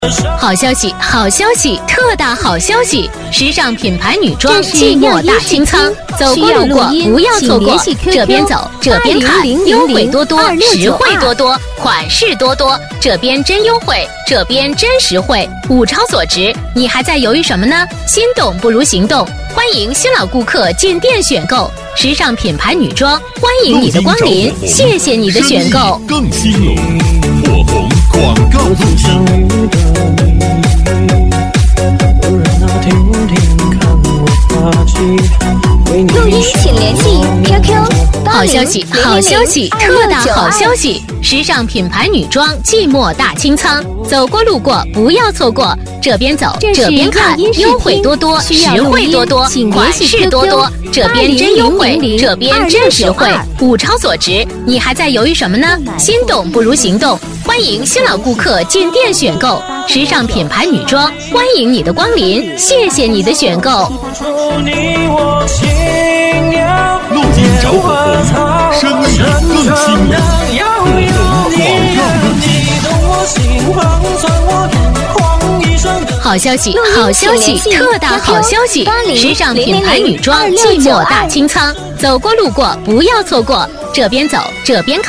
好消息，好消息，特大好消息！时尚品牌女装季末大清仓，走过路过不要错过，这边走这边看，优惠多多，实惠多多，款式多多，这边真优惠，这边真实惠，物超所值，你还在犹豫什么呢？心动不如行动，欢迎新老顾客进店选购时尚品牌女装，欢迎你的光临，谢谢你的选购。 更兴隆，火红广告录音。 录音请联系 QQ。 好消息，好消息，特大好消息！时尚品牌女装季末大清仓，走过路过不要错过，这边走这边看，优惠多多，实惠多多，款式多多，这边真优惠，这边真实惠，物超所值，你还在犹豫什么呢？心动不如行动，欢迎新老顾客进店选购时尚品牌女装，欢迎你的光临，谢谢你的选购。 录音找火红，声音更兴隆，火红广告录音。 好消息，好消息，特大好消息！时尚品牌女装季末大清仓，走过路过不要错过，这边走这边看。